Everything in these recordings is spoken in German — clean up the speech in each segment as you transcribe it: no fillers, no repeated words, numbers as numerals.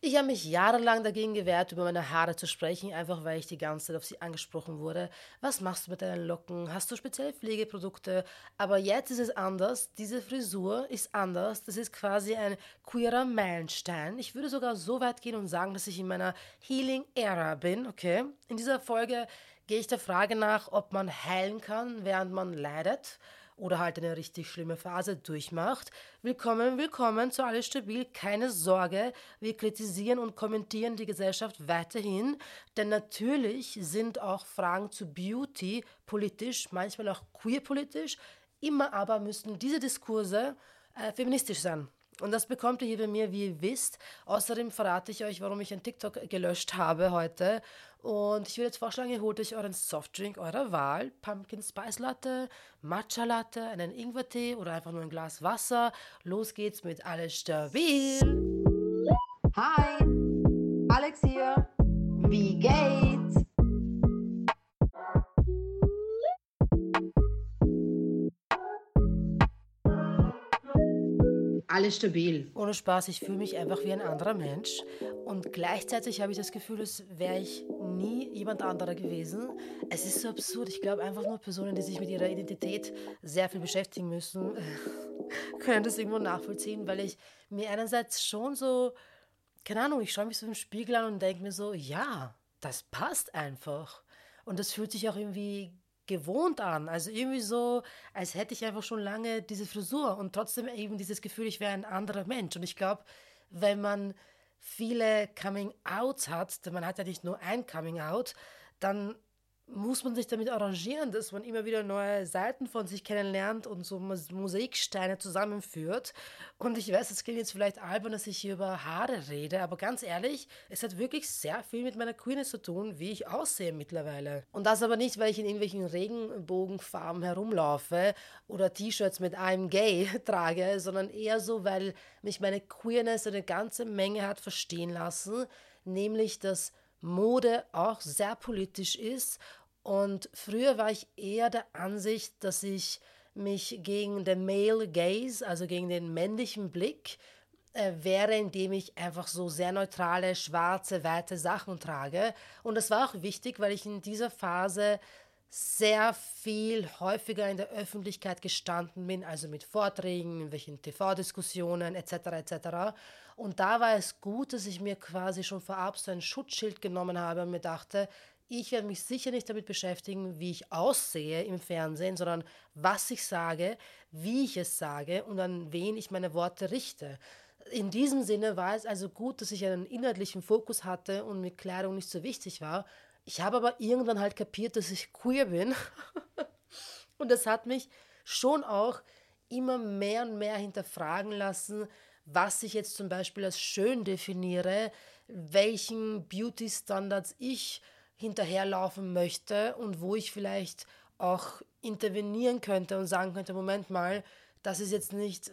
Ich habe mich jahrelang dagegen gewehrt, über meine Haare zu sprechen, einfach weil ich die ganze Zeit auf sie angesprochen wurde. Was machst du mit deinen Locken? Hast du spezielle Pflegeprodukte? Aber jetzt ist es anders. Diese Frisur ist anders. Das ist quasi ein queerer Meilenstein. Ich würde sogar so weit gehen und sagen, dass ich in meiner Healing-Ära bin, okay? In dieser Folge gehe ich der Frage nach, ob man heilen kann, während man leidet oder halt eine richtig schlimme Phase durchmacht. Willkommen, willkommen zu Alles Stabil. Keine Sorge, wir kritisieren und kommentieren die Gesellschaft weiterhin, denn natürlich sind auch Fragen zu Beauty politisch, manchmal auch queerpolitisch, immer aber müssen diese Diskurse feministisch sein. Und das bekommt ihr hier bei mir, wie ihr wisst. Außerdem verrate ich euch, warum ich ein TikTok gelöscht habe heute. Und ich würde jetzt vorschlagen, ihr holt euch euren Softdrink eurer Wahl. Pumpkin Spice Latte, Matcha Latte, einen Ingwertee oder einfach nur ein Glas Wasser. Los geht's mit Alles Stabil. Hi, Alex hier. Wie geht's? Alles stabil. Ohne Spaß, ich fühle mich einfach wie ein anderer Mensch. Und gleichzeitig habe ich das Gefühl, als wäre ich nie jemand anderer gewesen. Es ist so absurd. Ich glaube einfach nur Personen, die sich mit ihrer Identität sehr viel beschäftigen müssen, können das irgendwo nachvollziehen, weil ich mir einerseits schon so, keine Ahnung, ich schaue mich so im Spiegel an und denke mir so, ja, das passt einfach. Und das fühlt sich auch irgendwie gewohnt an. Also irgendwie so, als hätte ich einfach schon lange diese Frisur und trotzdem eben dieses Gefühl, ich wäre ein anderer Mensch. Und ich glaube, wenn man viele Coming-Outs hat, denn man hat ja nicht nur ein Coming-out, dann muss man sich damit arrangieren, dass man immer wieder neue Seiten von sich kennenlernt und so Mosaiksteine zusammenführt. Und ich weiß, es klingt jetzt vielleicht albern, dass ich hier über Haare rede, aber ganz ehrlich, es hat wirklich sehr viel mit meiner Queerness zu tun, wie ich aussehe mittlerweile. Und das aber nicht, weil ich in irgendwelchen Regenbogenfarben herumlaufe oder T-Shirts mit I'm gay trage, sondern eher so, weil mich meine Queerness eine ganze Menge hat verstehen lassen, nämlich, dass Mode auch sehr politisch ist. Und früher war ich eher der Ansicht, dass ich mich gegen den Male Gaze, also gegen den männlichen Blick, wehre, indem ich einfach so sehr neutrale, schwarze, weite Sachen trage. Und das war auch wichtig, weil ich in dieser Phase sehr viel häufiger in der Öffentlichkeit gestanden bin, also mit Vorträgen, irgendwelchen TV-Diskussionen etc. etc. Und da war es gut, dass ich mir quasi schon vorab so ein Schutzschild genommen habe und mir dachte, ich werde mich sicher nicht damit beschäftigen, wie ich aussehe im Fernsehen, sondern was ich sage, wie ich es sage und an wen ich meine Worte richte. In diesem Sinne war es also gut, dass ich einen inhaltlichen Fokus hatte und mir Kleidung nicht so wichtig war. Ich habe aber irgendwann halt kapiert, dass ich queer bin. Und das hat mich schon auch immer mehr und mehr hinterfragen lassen, was ich jetzt zum Beispiel als schön definiere, welchen Beauty-Standards ich hinterherlaufen möchte und wo ich vielleicht auch intervenieren könnte und sagen könnte, Moment mal, das ist jetzt nicht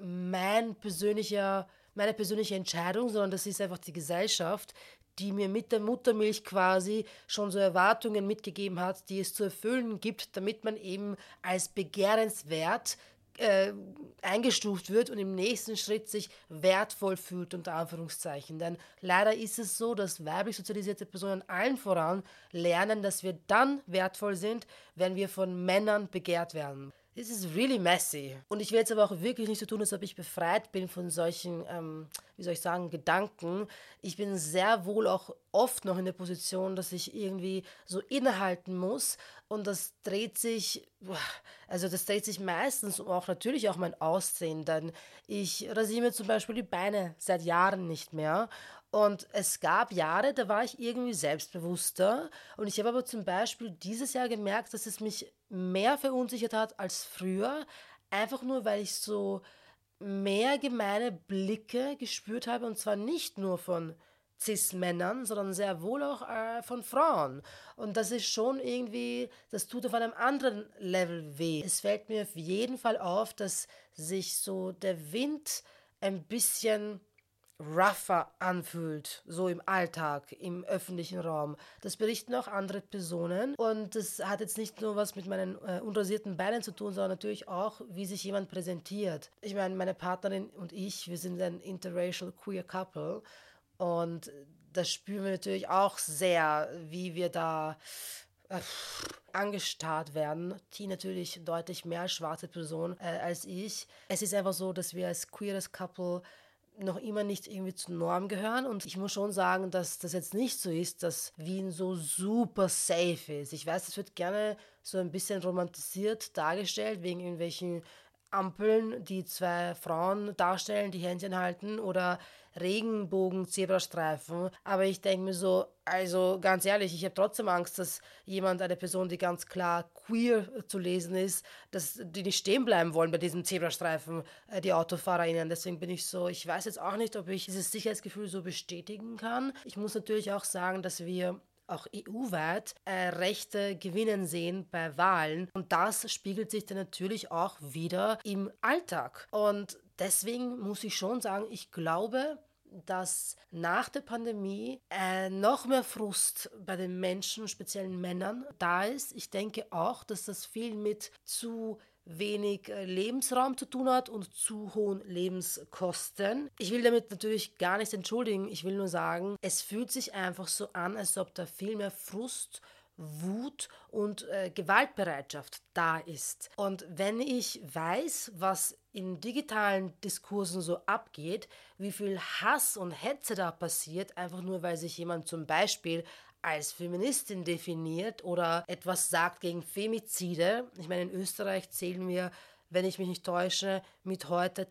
meine persönliche Entscheidung, sondern das ist einfach die Gesellschaft, die mir mit der Muttermilch quasi schon so Erwartungen mitgegeben hat, die es zu erfüllen gibt, damit man eben als begehrenswert eingestuft wird und im nächsten Schritt sich wertvoll fühlt, unter Anführungszeichen. Denn leider ist es so, dass weiblich sozialisierte Personen allen voran lernen, dass wir dann wertvoll sind, wenn wir von Männern begehrt werden. This is really messy. Und ich will jetzt aber auch wirklich nicht so tun, als ob ich befreit bin von solchen, wie soll ich sagen, Gedanken. Ich bin sehr wohl auch oft noch in der Position, dass ich irgendwie so innehalten muss. Und das dreht sich meistens auch natürlich auch mein Aussehen. Denn ich rasiere mir zum Beispiel die Beine seit Jahren nicht mehr. Und es gab Jahre, da war ich irgendwie selbstbewusster. Und ich habe aber zum Beispiel dieses Jahr gemerkt, dass es mich mehr verunsichert hat als früher. Einfach nur, weil ich so mehr gemeine Blicke gespürt habe. Und zwar nicht nur von Cis-Männern, sondern sehr wohl auch von Frauen. Und das ist schon irgendwie, das tut auf einem anderen Level weh. Es fällt mir auf jeden Fall auf, dass sich so der Wind ein bisschen rougher anfühlt, so im Alltag, im öffentlichen Raum. Das berichten auch andere Personen und das hat jetzt nicht nur was mit meinen unrasierten Beinen zu tun, sondern natürlich auch, wie sich jemand präsentiert. Ich meine, meine Partnerin und ich, wir sind ein interracial queer couple Und das spüren wir natürlich auch sehr, wie wir da angestarrt werden, die natürlich deutlich mehr schwarze Person als ich. Es ist einfach so, dass wir als queeres Couple noch immer nicht irgendwie zur Norm gehören und ich muss schon sagen, dass das jetzt nicht so ist, dass Wien so super safe ist. Ich weiß, es wird gerne so ein bisschen romantisiert dargestellt, wegen irgendwelchen Ampeln, die zwei Frauen darstellen, die Händchen halten oder Regenbogen-Zebrastreifen. Aber ich denke mir so, also ganz ehrlich, ich habe trotzdem Angst, dass eine Person, die ganz klar queer zu lesen ist, dass die nicht stehen bleiben wollen bei diesem Zebrastreifen, die AutofahrerInnen. Deswegen bin ich so, ich weiß jetzt auch nicht, ob ich dieses Sicherheitsgefühl so bestätigen kann. Ich muss natürlich auch sagen, dass wir auch EU-weit Rechte gewinnen sehen bei Wahlen. Und das spiegelt sich dann natürlich auch wieder im Alltag. Und deswegen muss ich schon sagen, ich glaube, dass nach der Pandemie noch mehr Frust bei den Menschen, speziell Männern, da ist. Ich denke auch, dass das viel mit zu wenig Lebensraum zu tun hat und zu hohen Lebenskosten. Ich will damit natürlich gar nichts entschuldigen, ich will nur sagen, es fühlt sich einfach so an, als ob da viel mehr Frust, Wut und Gewaltbereitschaft da ist. Und wenn ich weiß, was in digitalen Diskursen so abgeht, wie viel Hass und Hetze da passiert, einfach nur weil sich jemand zum Beispiel als Feministin definiert oder etwas sagt gegen Femizide. Ich meine, in Österreich zählen wir, wenn ich mich nicht täusche, mit heute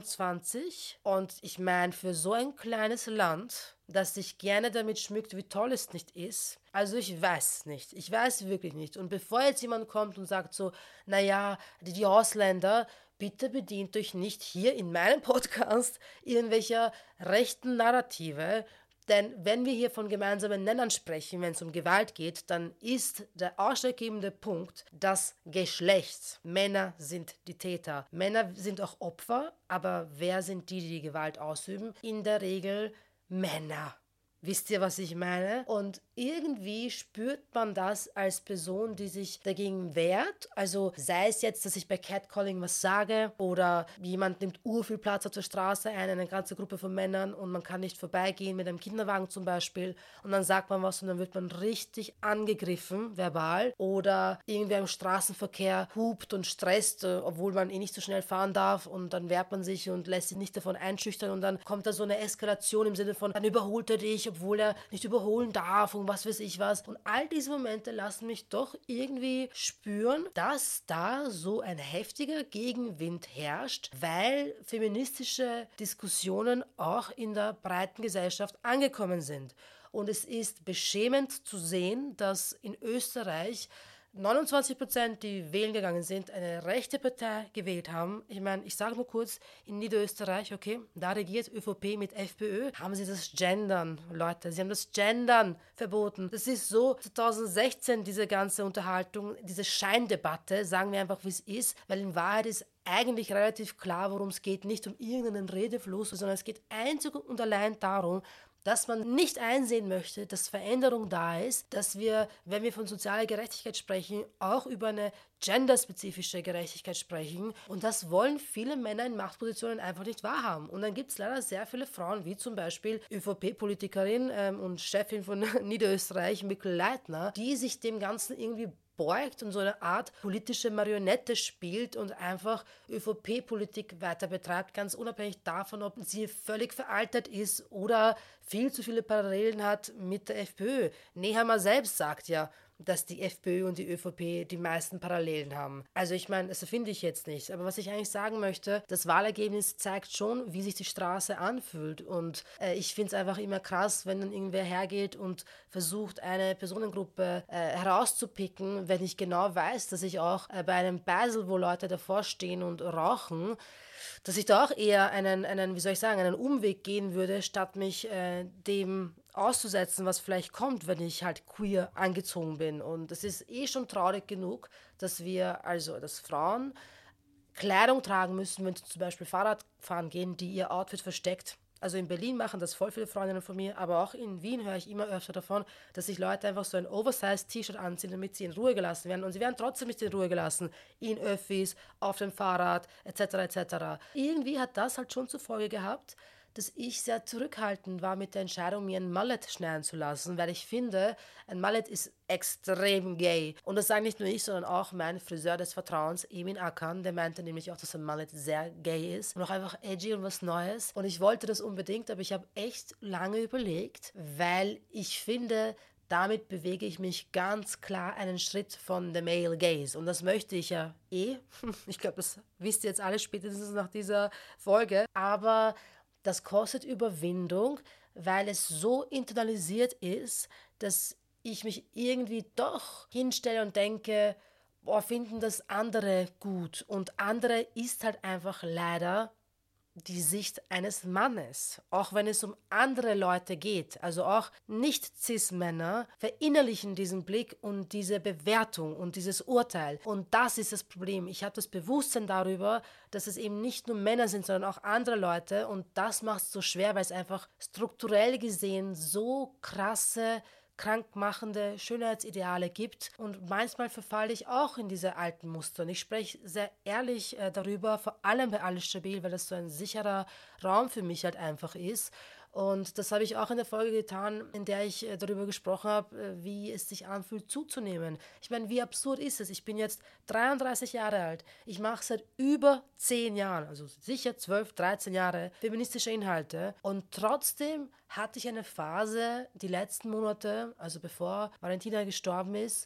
22. Und ich meine, für so ein kleines Land, das sich gerne damit schmückt, wie toll es nicht ist. Also ich weiß nicht. Ich weiß wirklich nicht. Und bevor jetzt jemand kommt und sagt so, naja, die Ausländer, bitte bedient euch nicht hier in meinem Podcast irgendwelcher rechten Narrative. Denn wenn wir hier von gemeinsamen Nennern sprechen, wenn es um Gewalt geht, dann ist der ausschlaggebende Punkt das Geschlecht. Männer sind die Täter. Männer sind auch Opfer, aber wer sind die Gewalt ausüben? In der Regel Männer. Wisst ihr, was ich meine? Und irgendwie spürt man das als Person, die sich dagegen wehrt. Also sei es jetzt, dass ich bei Catcalling was sage oder jemand nimmt urviel Platz auf der Straße ein, eine ganze Gruppe von Männern und man kann nicht vorbeigehen mit einem Kinderwagen zum Beispiel und dann sagt man was und dann wird man richtig angegriffen, verbal. Oder irgendwer im Straßenverkehr hupt und stresst, obwohl man eh nicht so schnell fahren darf und dann wehrt man sich und lässt sich nicht davon einschüchtern und dann kommt da so eine Eskalation im Sinne von, dann überholt er dich, obwohl er nicht überholen darf und was weiß ich was. Und all diese Momente lassen mich doch irgendwie spüren, dass da so ein heftiger Gegenwind herrscht, weil feministische Diskussionen auch in der breiten Gesellschaft angekommen sind. Und es ist beschämend zu sehen, dass in Österreich 29%, die wählen gegangen sind, eine rechte Partei gewählt haben. Ich meine, ich sage nur kurz, in Niederösterreich, okay, da regiert ÖVP mit FPÖ, haben sie das Gendern, Leute, sie haben das Gendern verboten. Das ist so 2016, diese ganze Unterhaltung, diese Scheindebatte, sagen wir einfach, wie es ist, weil in Wahrheit ist eigentlich relativ klar, worum es geht, nicht um irgendeinen Redefluss, sondern es geht einzig und allein darum, dass man nicht einsehen möchte, dass Veränderung da ist, dass wir, wenn wir von sozialer Gerechtigkeit sprechen, auch über eine genderspezifische Gerechtigkeit sprechen. Und das wollen viele Männer in Machtpositionen einfach nicht wahrhaben. Und dann gibt es leider sehr viele Frauen, wie zum Beispiel ÖVP-Politikerin und Chefin von Niederösterreich, Mikl Leitner, die sich dem Ganzen irgendwie beugt und so eine Art politische Marionette spielt und einfach ÖVP-Politik weiter betreibt, ganz unabhängig davon, ob sie völlig veraltet ist oder viel zu viele Parallelen hat mit der FPÖ. Nehammer selbst sagt ja, dass die FPÖ und die ÖVP die meisten Parallelen haben. Also ich meine, das finde ich jetzt nicht. Aber was ich eigentlich sagen möchte, das Wahlergebnis zeigt schon, wie sich die Straße anfühlt. Und ich finde es einfach immer krass, wenn dann irgendwer hergeht und versucht, eine Personengruppe herauszupicken, wenn ich genau weiß, dass ich auch bei einem Beisel, wo Leute davor stehen und rauchen, dass ich da auch eher einen Umweg gehen würde, statt mich dem auszusetzen, was vielleicht kommt, wenn ich halt queer angezogen bin. Und es ist eh schon traurig genug, dass Frauen Kleidung tragen müssen, wenn sie zum Beispiel Fahrrad fahren gehen, die ihr Outfit versteckt. Also in Berlin machen das voll viele Freundinnen von mir, aber auch in Wien höre ich immer öfter davon, dass sich Leute einfach so ein Oversize-T-Shirt anziehen, damit sie in Ruhe gelassen werden. Und sie werden trotzdem nicht in Ruhe gelassen. In Öffis, auf dem Fahrrad, etc. etc. Irgendwie hat das halt schon zur Folge gehabt, dass ich sehr zurückhaltend war mit der Entscheidung, mir ein Mullet schneiden zu lassen, weil ich finde, ein Mullet ist extrem gay. Und das sage nicht nur ich, sondern auch mein Friseur des Vertrauens, Emin Akan, der meinte nämlich auch, dass ein Mullet sehr gay ist und auch einfach edgy und was Neues. Und ich wollte das unbedingt, aber ich habe echt lange überlegt, weil ich finde, damit bewege ich mich ganz klar einen Schritt von the male gaze. Und das möchte ich ja eh. Ich glaube, das wisst ihr jetzt alle spätestens nach dieser Folge. Aber das kostet Überwindung, weil es so internalisiert ist, dass ich mich irgendwie doch hinstelle und denke, boah, finden das andere gut. Und andere ist halt einfach leider die Sicht eines Mannes, auch wenn es um andere Leute geht, also auch Nicht-Cis-Männer verinnerlichen diesen Blick und diese Bewertung und dieses Urteil. Und das ist das Problem. Ich habe das Bewusstsein darüber, dass es eben nicht nur Männer sind, sondern auch andere Leute, und das macht es so schwer, weil es einfach strukturell gesehen so krasse krankmachende Schönheitsideale gibt, und manchmal verfalle ich auch in diese alten Muster. Und ich spreche sehr ehrlich darüber, vor allem bei Alles Stabil, weil das so ein sicherer Raum für mich halt einfach ist. Und das habe ich auch in der Folge getan, in der ich darüber gesprochen habe, wie es sich anfühlt, zuzunehmen. Ich meine, wie absurd ist es? Ich bin jetzt 33 Jahre alt. Ich mache seit über 10 Jahren, also sicher 12, 13 Jahre, feministische Inhalte. Und trotzdem hatte ich eine Phase, die letzten Monate, also bevor Valentina gestorben ist,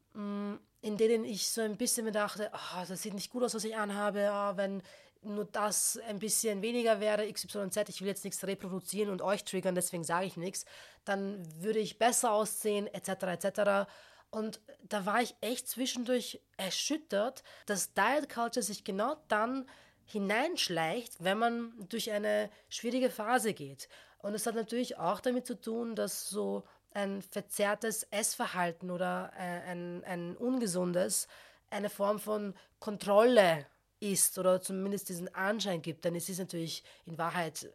in denen ich so ein bisschen mir dachte, oh, das sieht nicht gut aus, was ich anhabe, oh, wenn nur das ein bisschen weniger wäre, XYZ, ich will jetzt nichts reproduzieren und euch triggern, deswegen sage ich nichts, dann würde ich besser aussehen, etc., etc. Und da war ich echt zwischendurch erschüttert, dass Diet Culture sich genau dann hineinschleicht, wenn man durch eine schwierige Phase geht. Und es hat natürlich auch damit zu tun, dass so ein verzerrtes Essverhalten oder ein ungesundes eine Form von Kontrolle ist oder zumindest diesen Anschein gibt, denn es ist natürlich in Wahrheit,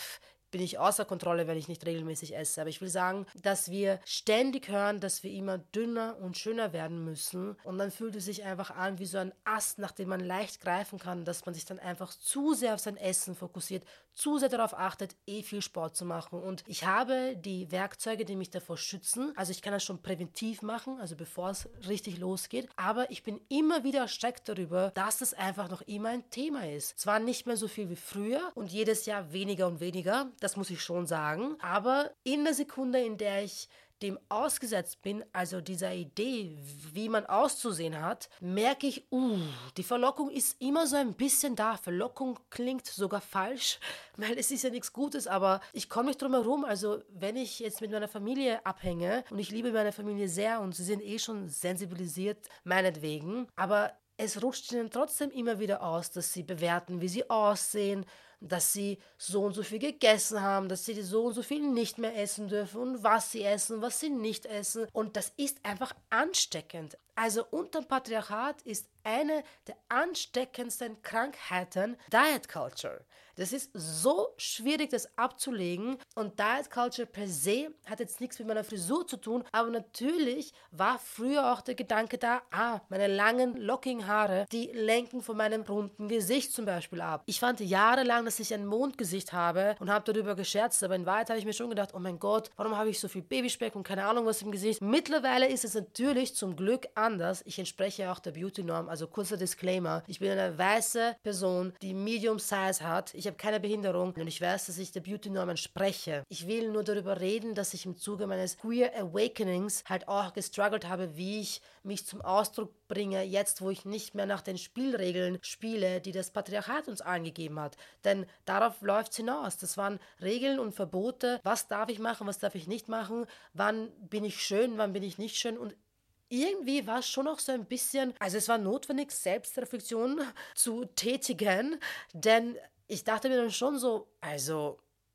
bin ich außer Kontrolle, wenn ich nicht regelmäßig esse. Aber ich will sagen, dass wir ständig hören, dass wir immer dünner und schöner werden müssen, und dann fühlt es sich einfach an wie so ein Ast, nach dem man leicht greifen kann, dass man sich dann einfach zu sehr auf sein Essen fokussiert, zu sehr darauf achtet, viel Sport zu machen. Und ich habe die Werkzeuge, die mich davor schützen. Also ich kann das schon präventiv machen, also bevor es richtig losgeht. Aber ich bin immer wieder erschreckt darüber, dass es einfach noch immer ein Thema ist. Zwar nicht mehr so viel wie früher und jedes Jahr weniger und weniger, das muss ich schon sagen. Aber in der Sekunde, in der ich dem ausgesetzt bin, also dieser Idee, wie man auszusehen hat, merke ich, die Verlockung ist immer so ein bisschen da. Verlockung klingt sogar falsch, weil es ist ja nichts Gutes, aber ich komme nicht drum herum. Also wenn ich jetzt mit meiner Familie abhänge, und ich liebe meine Familie sehr und sie sind schon sensibilisiert, meinetwegen, aber es rutscht ihnen trotzdem immer wieder aus, dass sie bewerten, wie sie aussehen, dass sie so und so viel gegessen haben, dass sie so und so viel nicht mehr essen dürfen und was sie essen, was sie nicht essen. Und das ist einfach ansteckend. Also unter dem Patriarchat ist eine der ansteckendsten Krankheiten Diet Culture. Das ist so schwierig, das abzulegen. Und Diet Culture per se hat jetzt nichts mit meiner Frisur zu tun, aber natürlich war früher auch der Gedanke da, meine langen, lockigen Haare, die lenken von meinem runden Gesicht zum Beispiel ab. Ich fand jahrelang, dass ich ein Mondgesicht habe und habe darüber gescherzt, aber in Wahrheit habe ich mir schon gedacht, oh mein Gott, warum habe ich so viel Babyspeck und keine Ahnung was im Gesicht. Mittlerweile ist es natürlich zum Glück anders. Ich entspreche auch der Beauty-Norm, also kurzer Disclaimer. Ich bin eine weiße Person, die Medium Size hat. Ich habe keine Behinderung und ich weiß, dass ich der Beauty-Norm entspreche. Ich will nur darüber reden, dass ich im Zuge meines Queer Awakenings halt auch gestruggelt habe, wie ich mich zum Ausdruck bringe, jetzt wo ich nicht mehr nach den Spielregeln spiele, die das Patriarchat uns allen gegeben hat. Denn darauf läuft es hinaus. Das waren Regeln und Verbote. Was darf ich machen, was darf ich nicht machen? Wann bin ich schön, wann bin ich nicht schön? Und irgendwie war es schon auch so ein bisschen, also es war notwendig, Selbstreflexion zu tätigen, denn ich dachte mir dann schon so, also,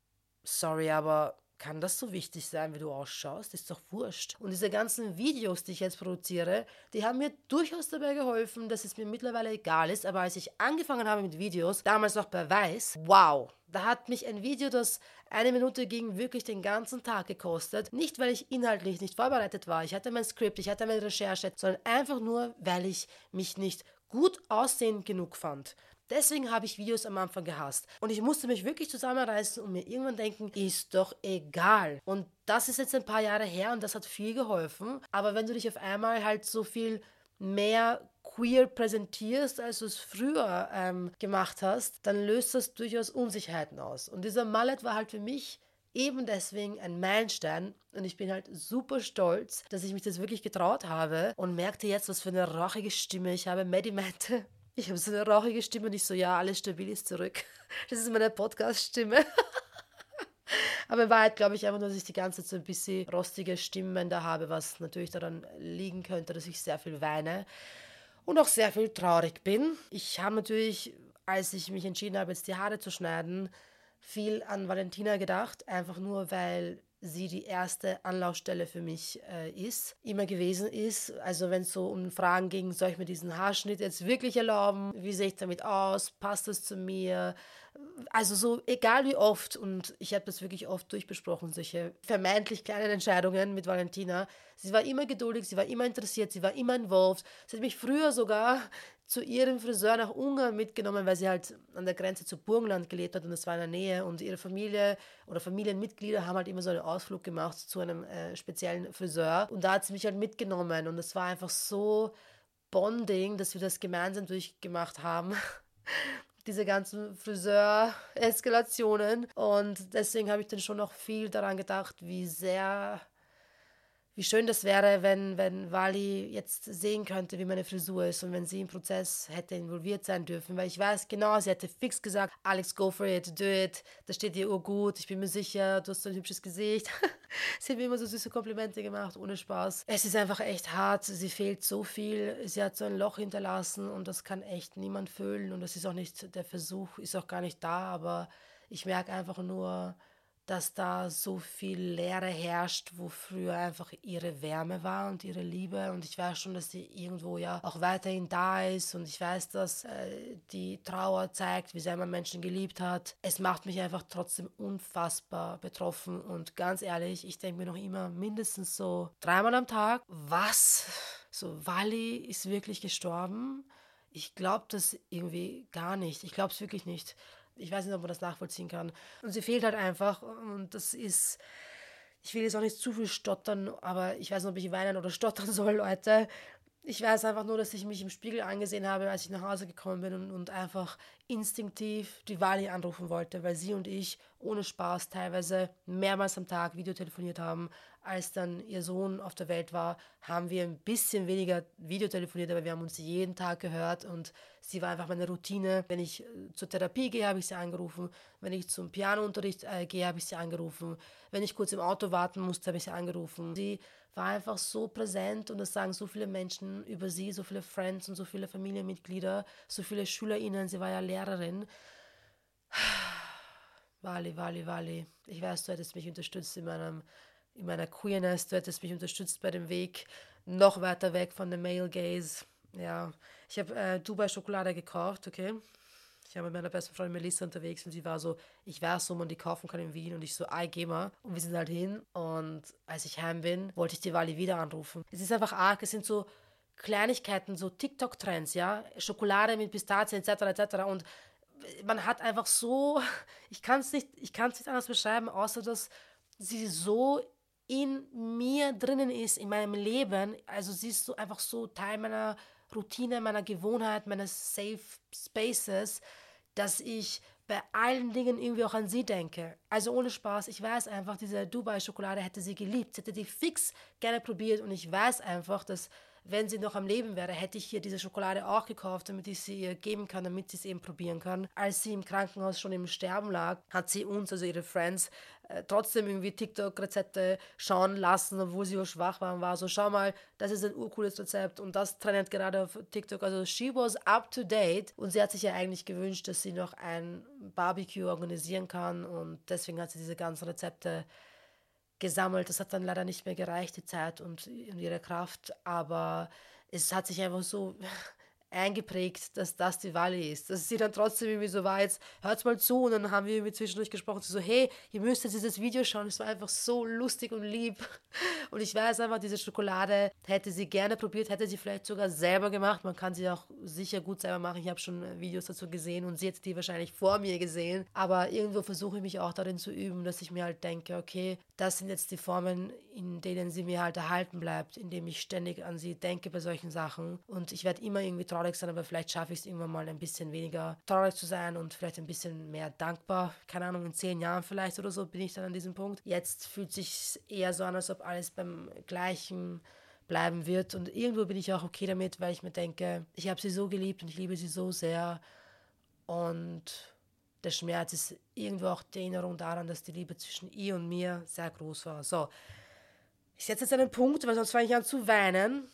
sorry, aber kann das so wichtig sein, wie du ausschaust? Ist doch wurscht. Und diese ganzen Videos, die ich jetzt produziere, die haben mir durchaus dabei geholfen, dass es mir mittlerweile egal ist. Aber als ich angefangen habe mit Videos, damals noch bei Weiß, wow, da hat mich ein Video, das 1 Minute ging, wirklich den ganzen Tag gekostet. Nicht, weil ich inhaltlich nicht vorbereitet war. Ich hatte mein Skript, ich hatte meine Recherche, sondern einfach nur, weil ich mich nicht gut aussehend genug fand. Deswegen habe ich Videos am Anfang gehasst. Und ich musste mich wirklich zusammenreißen und mir irgendwann denken, ist doch egal. Und das ist jetzt ein paar Jahre her und das hat viel geholfen. Aber wenn du dich auf einmal halt so viel mehr queer präsentierst, als du es früher gemacht hast, dann löst das durchaus Unsicherheiten aus. Und dieser Mallet war halt für mich eben deswegen ein Meilenstein und ich bin halt super stolz, dass ich mich das wirklich getraut habe und merkte jetzt, was für eine rauchige Stimme ich habe. Maddie meinte, ich habe so eine rauchige Stimme und ich so, ja, alles stabil ist zurück. Das ist meine Podcast-Stimme. Aber in Wahrheit glaube ich einfach nur, dass ich die ganze Zeit so ein bisschen rostige Stimmen da habe, was natürlich daran liegen könnte, dass ich sehr viel weine und auch sehr viel traurig bin. Ich habe natürlich, als ich mich entschieden habe, jetzt die Haare zu schneiden, viel an Valentina gedacht, einfach nur, weil sie die erste Anlaufstelle für mich immer gewesen ist. Also wenn es so um Fragen ging, soll ich mir diesen Haarschnitt jetzt wirklich erlauben? Wie sehe ich damit aus? Passt das zu mir? Also so, egal wie oft, und ich habe das wirklich oft durchbesprochen, solche vermeintlich kleinen Entscheidungen mit Valentina. Sie war immer geduldig, sie war immer interessiert, sie war immer involved. Sie hat mich früher sogar zu ihrem Friseur nach Ungarn mitgenommen, weil sie halt an der Grenze zu Burgenland gelebt hat und das war in der Nähe und ihre Familie oder Familienmitglieder haben halt immer so einen Ausflug gemacht zu einem speziellen Friseur und da hat sie mich halt mitgenommen und es war einfach so Bonding, dass wir das gemeinsam durchgemacht haben. Diese ganzen Friseur-Eskalationen und deswegen habe ich dann schon noch viel daran gedacht, wie schön das wäre, wenn Wally jetzt sehen könnte, wie meine Frisur ist und wenn sie im Prozess hätte involviert sein dürfen, weil ich weiß genau, sie hätte fix gesagt, Alex, go for it, do it, das steht dir gut, ich bin mir sicher, du hast so ein hübsches Gesicht. Sie hat mir immer so süße Komplimente gemacht, ohne Spaß. Es ist einfach echt hart, sie fehlt so viel, sie hat so ein Loch hinterlassen und das kann echt niemand füllen und das ist auch nicht, der Versuch ist auch gar nicht da, aber ich merke einfach nur, dass da so viel Leere herrscht, wo früher einfach ihre Wärme war und ihre Liebe. Und ich weiß schon, dass sie irgendwo ja auch weiterhin da ist. Und ich weiß, dass die Trauer zeigt, wie sehr man Menschen geliebt hat. Es macht mich einfach trotzdem unfassbar betroffen. Und ganz ehrlich, ich denke mir noch immer mindestens so 3-mal am Tag, was? So, Wally ist wirklich gestorben? Ich glaube das irgendwie gar nicht. Ich glaube es wirklich nicht. Ich weiß nicht, ob man das nachvollziehen kann. Und sie fehlt halt einfach. Und das ist, ich will jetzt auch nicht zu viel stottern, aber ich weiß nicht, ob ich weinen oder stottern soll, Leute. Ich weiß einfach nur, dass ich mich im Spiegel angesehen habe, als ich nach Hause gekommen bin und einfach instinktiv die Wally anrufen wollte, weil sie und ich ohne Spaß teilweise mehrmals am Tag Videotelefoniert haben. Als dann ihr Sohn auf der Welt war, haben wir ein bisschen weniger Videotelefoniert, aber wir haben uns jeden Tag gehört und sie war einfach meine Routine. Wenn ich zur Therapie gehe, habe ich sie angerufen. Wenn ich zum Pianounterricht gehe, habe ich sie angerufen. Wenn ich kurz im Auto warten musste, habe ich sie angerufen. Sie war einfach so präsent und das sagen so viele Menschen über sie, so viele Friends und so viele Familienmitglieder, so viele SchülerInnen. Sie war ja Lehrerin. Wally. Ich weiß, du hättest mich unterstützt in meiner Queerness, du hättest mich unterstützt bei dem Weg noch weiter weg von dem Male Gaze. Ja, ich habe Dubai-Schokolade gekauft, okay? Ich war mit meiner besten Freundin Melissa unterwegs und sie war so, ich weiß, wo man die kaufen kann in Wien und ich so, geh mal. Und wir sind halt hin und als ich heim bin, wollte ich die Wally wieder anrufen. Es ist einfach arg, es sind so Kleinigkeiten, so TikTok-Trends, ja? Schokolade mit Pistazien etc. etc. Und man hat einfach so, ich kann es nicht anders beschreiben, außer dass sie so in mir drinnen ist, in meinem Leben. Also sie ist so einfach so Teil meiner Routine, meiner Gewohnheit, meines Safe Spaces, dass ich bei allen Dingen irgendwie auch an sie denke. Also ohne Spaß, ich weiß einfach, diese Dubai-Schokolade hätte sie geliebt. Sie hätte die fix gerne probiert und ich weiß einfach, dass wenn sie noch am Leben wäre, hätte ich ihr diese Schokolade auch gekauft, damit ich sie ihr geben kann, damit sie es eben probieren kann. Als sie im Krankenhaus schon im Sterben lag, hat sie uns, also ihre Friends, trotzdem irgendwie TikTok-Rezepte schauen lassen, obwohl sie auch schwach war und war so, schau mal, das ist ein urcooles Rezept und das trendet gerade auf TikTok. Also she was up to date und sie hat sich ja eigentlich gewünscht, dass sie noch ein Barbecue organisieren kann und deswegen hat sie diese ganzen Rezepte gesammelt. Das hat dann leider nicht mehr gereicht, die Zeit und ihre Kraft, aber es hat sich einfach so eingeprägt, dass das die Wally ist. Dass sie dann trotzdem irgendwie so war, jetzt hört's mal zu, und dann haben wir irgendwie zwischendurch gesprochen, so, hey, ihr müsst jetzt dieses Video schauen, es war einfach so lustig und lieb. Und ich weiß einfach, diese Schokolade hätte sie gerne probiert, hätte sie vielleicht sogar selber gemacht. Man kann sie auch sicher gut selber machen. Ich habe schon Videos dazu gesehen und sie hat die wahrscheinlich vor mir gesehen. Aber irgendwo versuche ich mich auch darin zu üben, dass ich mir halt denke, okay, das sind jetzt die Formen, in denen sie mir halt erhalten bleibt, indem ich ständig an sie denke bei solchen Sachen. Und ich werde immer irgendwie traurig sein, aber vielleicht schaffe ich es irgendwann mal ein bisschen weniger traurig zu sein und vielleicht ein bisschen mehr dankbar. Keine Ahnung, in 10 Jahren vielleicht oder so bin ich dann an diesem Punkt. Jetzt fühlt sich eher so an, als ob alles beim Gleichen bleiben wird. Und irgendwo bin ich auch okay damit, weil ich mir denke, ich habe sie so geliebt und ich liebe sie so sehr. Und der Schmerz ist irgendwo auch die Erinnerung daran, dass die Liebe zwischen ihr und mir sehr groß war. So, ich setze jetzt einen Punkt, weil sonst fange ich an zu weinen,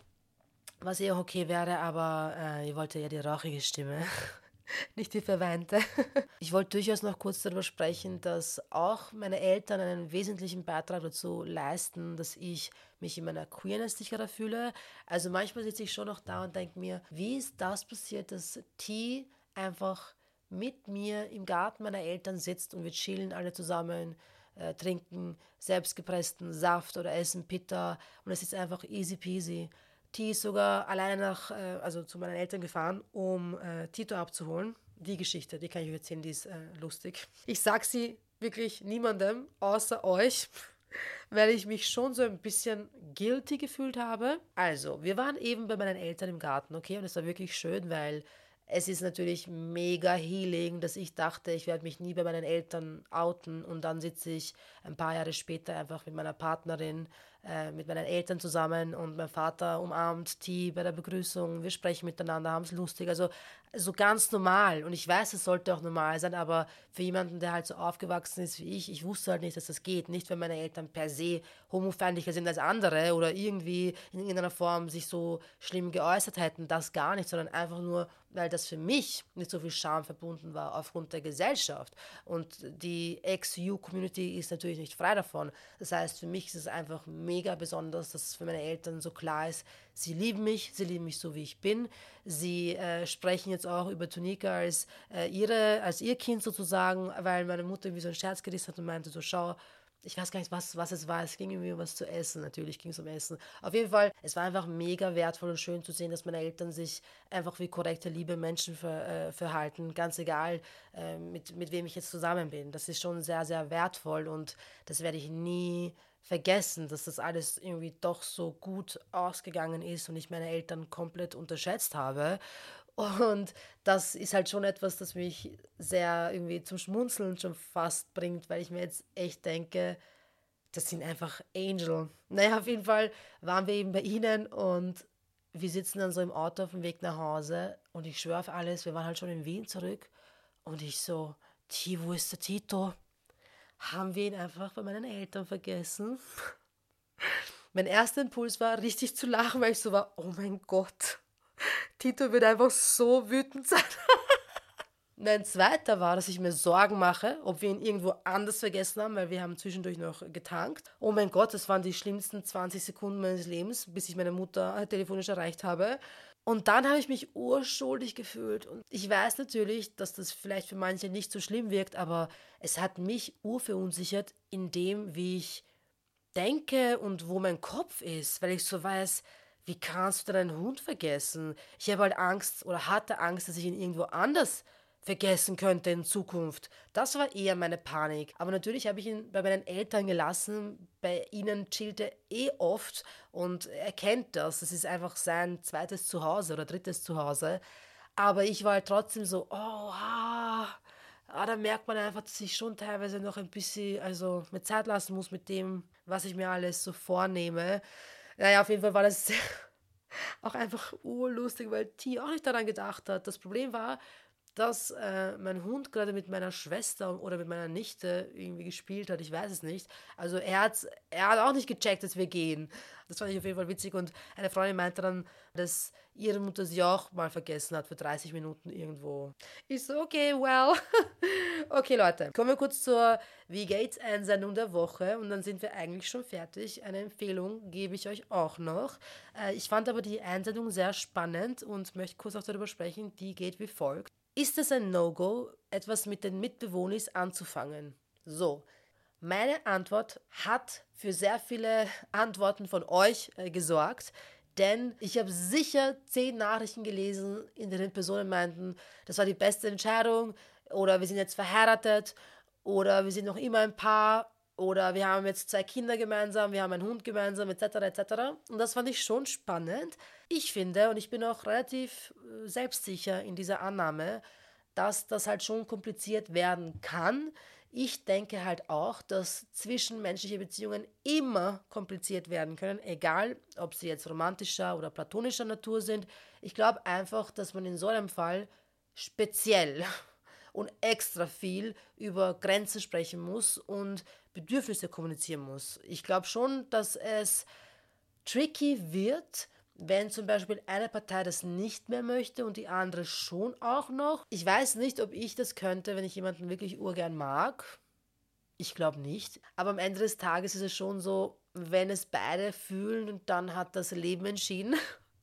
was eher okay wäre, aber ich wollte ja die rauchige Stimme, nicht die verweinte. Ich wollte durchaus noch kurz darüber sprechen, dass auch meine Eltern einen wesentlichen Beitrag dazu leisten, dass ich mich in meiner Queerness sicherer fühle. Also manchmal sitze ich schon noch da und denke mir, wie ist das passiert, dass T einfach mit mir im Garten meiner Eltern sitzt und wir chillen alle zusammen, trinken selbstgepressten Saft oder essen Pita und es ist einfach easy peasy. T ist sogar alleine also zu meinen Eltern gefahren, um Tito abzuholen. Die Geschichte, die kann ich euch erzählen, die ist lustig. Ich sag sie wirklich niemandem außer euch, weil ich mich schon so ein bisschen guilty gefühlt habe. Also, wir waren eben bei meinen Eltern im Garten, okay, und es war wirklich schön, weil es ist natürlich mega healing, dass ich dachte, ich werde mich nie bei meinen Eltern outen und dann sitze ich ein paar Jahre später einfach mit meiner Partnerin, mit meinen Eltern zusammen und mein Vater umarmt T bei der Begrüßung, wir sprechen miteinander, haben es lustig, also so ganz normal und ich weiß, es sollte auch normal sein, aber für jemanden, der halt so aufgewachsen ist wie ich wusste halt nicht, dass das geht, nicht wenn meine Eltern per se homofeindlicher sind als andere oder irgendwie in irgendeiner Form sich so schlimm geäußert hätten, das gar nicht, sondern einfach nur, weil das für mich mit so viel Scham verbunden war aufgrund der Gesellschaft. Und die Ex-U-Community ist natürlich nicht frei davon. Das heißt, für mich ist es einfach mega besonders, dass es für meine Eltern so klar ist, sie lieben mich so, wie ich bin. Sie sprechen jetzt auch über Tonika als ihr Kind sozusagen, weil meine Mutter irgendwie so einen Scherz gerissen hat und meinte so, schau, ich weiß gar nicht, was es war. Es ging irgendwie um was zu essen. Natürlich ging es um Essen. Auf jeden Fall, es war einfach mega wertvoll und schön zu sehen, dass meine Eltern sich einfach wie korrekte, liebe Menschen verhalten. Ganz egal, mit wem ich jetzt zusammen bin. Das ist schon sehr, sehr wertvoll und das werde ich nie vergessen, dass das alles irgendwie doch so gut ausgegangen ist und ich meine Eltern komplett unterschätzt habe. Und das ist halt schon etwas, das mich sehr irgendwie zum Schmunzeln schon fast bringt, weil ich mir jetzt echt denke, das sind einfach Angel. Naja, auf jeden Fall waren wir eben bei ihnen und wir sitzen dann so im Auto auf dem Weg nach Hause und ich schwöre auf alles, wir waren halt schon in Wien zurück und ich so, Wo ist der Tito? Haben wir ihn einfach bei meinen Eltern vergessen? Mein erster Impuls war, richtig zu lachen, weil ich so war, oh mein Gott, Tito wird einfach so wütend sein. Mein zweiter war, dass ich mir Sorgen mache, ob wir ihn irgendwo anders vergessen haben, weil wir haben zwischendurch noch getankt. Oh mein Gott, das waren die schlimmsten 20 Sekunden meines Lebens, bis ich meine Mutter telefonisch erreicht habe. Und dann habe ich mich urschuldig gefühlt. Und ich weiß natürlich, dass das vielleicht für manche nicht so schlimm wirkt, aber es hat mich urverunsichert in dem, wie ich denke und wo mein Kopf ist, weil ich so weiß, wie kannst du deinen Hund vergessen? Ich habe halt Angst oder hatte Angst, dass ich ihn irgendwo anders vergessen könnte in Zukunft. Das war eher meine Panik. Aber natürlich habe ich ihn bei meinen Eltern gelassen. Bei ihnen chillt er oft und er kennt das. Das ist einfach sein zweites Zuhause oder drittes Zuhause. Aber ich war halt trotzdem so, da merkt man einfach, dass ich schon teilweise noch ein bisschen, also mir Zeit lassen muss mit dem, was ich mir alles so vornehme. Naja, auf jeden Fall war das auch einfach urlustig, weil T auch nicht daran gedacht hat. Das Problem war, dass mein Hund gerade mit meiner Schwester oder mit meiner Nichte irgendwie gespielt hat. Ich weiß es nicht. Also er hat auch nicht gecheckt, dass wir gehen. Das fand ich auf jeden Fall witzig. Und eine Freundin meinte dann, dass ihre Mutter sie auch mal vergessen hat für 30 Minuten irgendwo. Ich so, okay, well. Okay, Leute, kommen wir kurz zur Wie geht's Einsendung der Woche und dann sind wir eigentlich schon fertig. Eine Empfehlung gebe ich euch auch noch. Ich fand aber die Einsendung sehr spannend und möchte kurz auch darüber sprechen. Die geht wie folgt. Ist es ein No-Go, etwas mit den Mitbewohnern anzufangen? So, meine Antwort hat für sehr viele Antworten von euch gesorgt, denn ich habe sicher 10 Nachrichten gelesen, in denen Personen meinten, das war die beste Entscheidung oder wir sind jetzt verheiratet oder wir sind noch immer ein Paar oder wir haben jetzt 2 Kinder gemeinsam, wir haben einen Hund gemeinsam, etc. etc. Und das fand ich schon spannend. Ich finde, und ich bin auch relativ selbstsicher in dieser Annahme, dass das halt schon kompliziert werden kann. Ich denke halt auch, dass zwischenmenschliche Beziehungen immer kompliziert werden können, egal ob sie jetzt romantischer oder platonischer Natur sind. Ich glaube einfach, dass man in so einem Fall speziell und extra viel über Grenzen sprechen muss und Bedürfnisse kommunizieren muss. Ich glaube schon, dass es tricky wird, wenn zum Beispiel eine Partei das nicht mehr möchte und die andere schon auch noch. Ich weiß nicht, ob ich das könnte, wenn ich jemanden wirklich urgern mag. Ich glaube nicht. Aber am Ende des Tages ist es schon so, wenn es beide fühlen, dann hat das Leben entschieden.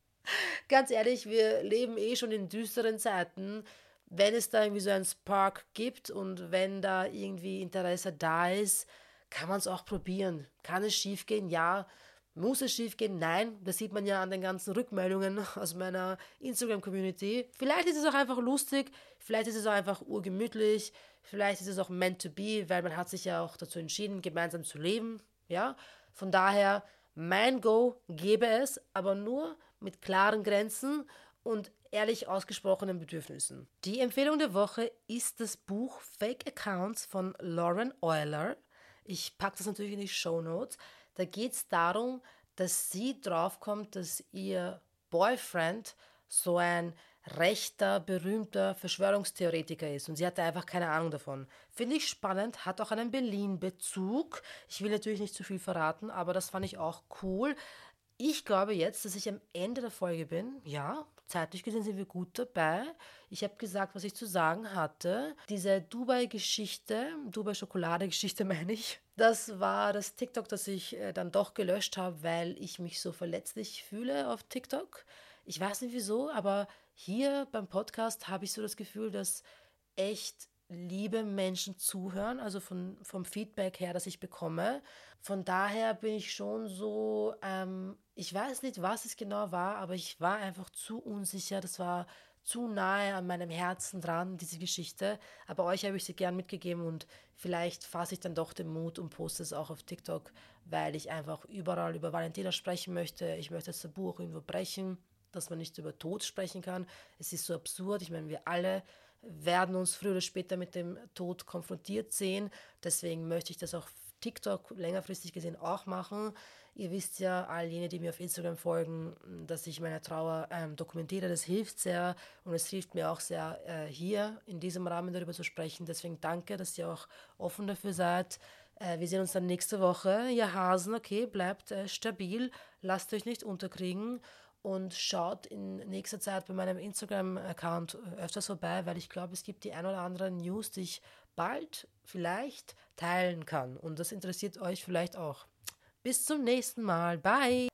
Ganz ehrlich, wir leben eh schon in düsteren Zeiten. Wenn es da irgendwie so einen Spark gibt und wenn da irgendwie Interesse da ist, kann man es auch probieren. Kann es schief gehen? Ja. Muss es schief gehen? Nein. Das sieht man ja an den ganzen Rückmeldungen aus meiner Instagram-Community. Vielleicht ist es auch einfach lustig, vielleicht ist es auch einfach urgemütlich, vielleicht ist es auch meant to be, weil man hat sich ja auch dazu entschieden, gemeinsam zu leben. Ja? Von daher, mein Go gebe es, aber nur mit klaren Grenzen und ehrlich ausgesprochenen Bedürfnissen. Die Empfehlung der Woche ist das Buch Fake Accounts von Lauren Euler. Ich packe das natürlich in die Shownotes. Da geht es darum, dass sie draufkommt, dass ihr Boyfriend so ein rechter, berühmter Verschwörungstheoretiker ist und sie hatte einfach keine Ahnung davon. Finde ich spannend, hat auch einen Berlin-Bezug. Ich will natürlich nicht zu viel verraten, aber das fand ich auch cool. Ich glaube jetzt, dass ich am Ende der Folge bin. Ja, zeitlich gesehen sind wir gut dabei. Ich habe gesagt, was ich zu sagen hatte. Diese Dubai-Geschichte, Dubai-Schokolade-Geschichte meine ich, das war das TikTok, das ich dann doch gelöscht habe, weil ich mich so verletzlich fühle auf TikTok. Ich weiß nicht wieso, aber hier beim Podcast habe ich so das Gefühl, dass echt liebe Menschen zuhören, also vom Feedback her, das ich bekomme. Von daher bin ich schon so, ich weiß nicht, was es genau war, aber ich war einfach zu unsicher. Das war zu nahe an meinem Herzen dran, diese Geschichte. Aber euch habe ich sie gern mitgegeben und vielleicht fasse ich dann doch den Mut und poste es auch auf TikTok, weil ich einfach überall über Valentina sprechen möchte. Ich möchte das Tabu auch irgendwo brechen, dass man nicht über Tod sprechen kann. Es ist so absurd. Ich meine, wir alle werden uns früher oder später mit dem Tod konfrontiert sehen. Deswegen möchte ich das auf TikTok längerfristig gesehen auch machen. Ihr wisst ja, all jene, die mir auf Instagram folgen, dass ich meine Trauer dokumentiere. Das hilft sehr und es hilft mir auch sehr, hier in diesem Rahmen darüber zu sprechen. Deswegen danke, dass ihr auch offen dafür seid. Wir sehen uns dann nächste Woche. Ihr Hasen, okay, bleibt stabil, lasst euch nicht unterkriegen. Und schaut in nächster Zeit bei meinem Instagram-Account öfters vorbei, weil ich glaube, es gibt die ein oder andere News, die ich bald vielleicht teilen kann. Und das interessiert euch vielleicht auch. Bis zum nächsten Mal. Bye!